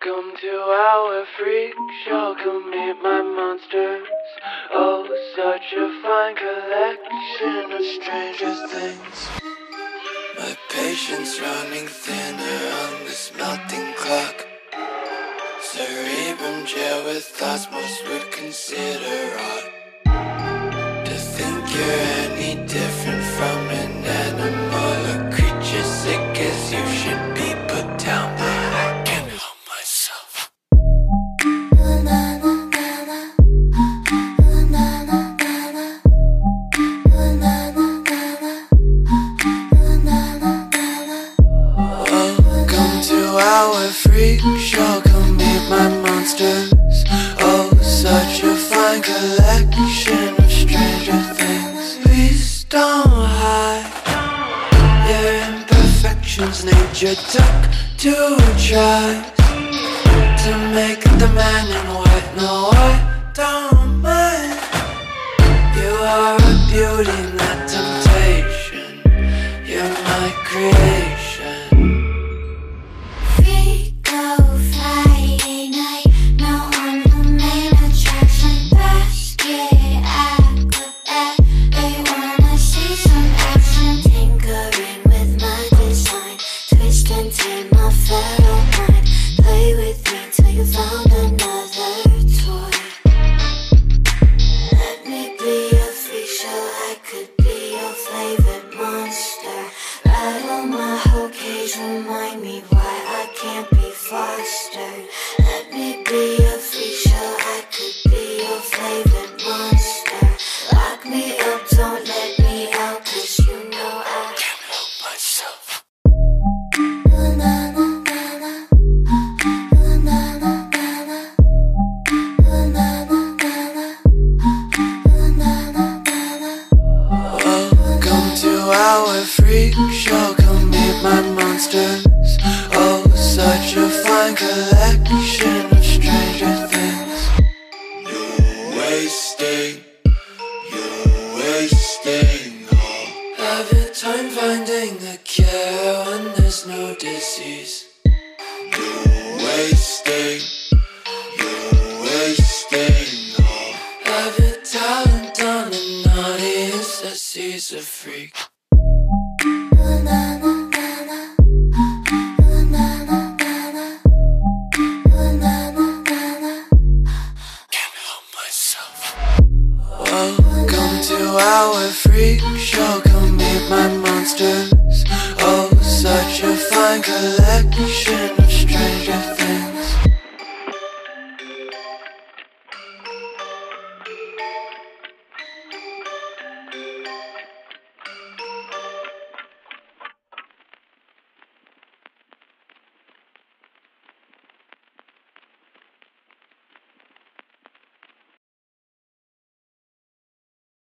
Welcome to our freak show, come meet my monsters. Oh, such a fine collection of stranger things. My patience running thinner on this melting clock. Cerebrum jail with thoughts most would consider odd. To think you're any different from an animal, a creature sick as you should be put down, but I can't help myself. Welcome to our freak show, come meet my monsters. Oh, such a fine collection of stranger things. Please don't hide your imperfections. Nature took to try to make the man in white. No, I don't mind. You are a beauty, not temptation. You're my creation. Friday night, now I'm the main attraction. Basket, acrobat, they wanna see some action. Tinkering with my design, twist and turn my feral mind. Play with me till you found another toy. Let me be a freak show, I could be your favorite monster. Rattle my whole cage, remind me why I can't be fostered. Let me be a freak show, I could be your favorite monster. Lock me up, don't let me out, 'cause you know I Can't help myself. Welcome to our freak show, come meet my monsters. Oh, such a fine collection of stranger things. You're wasting all of your time finding the cure when there's no disease. You're wasting all of your talent on an audience that sees a freak. Welcome to our freak show, come meet my monsters. Oh, such a fine collection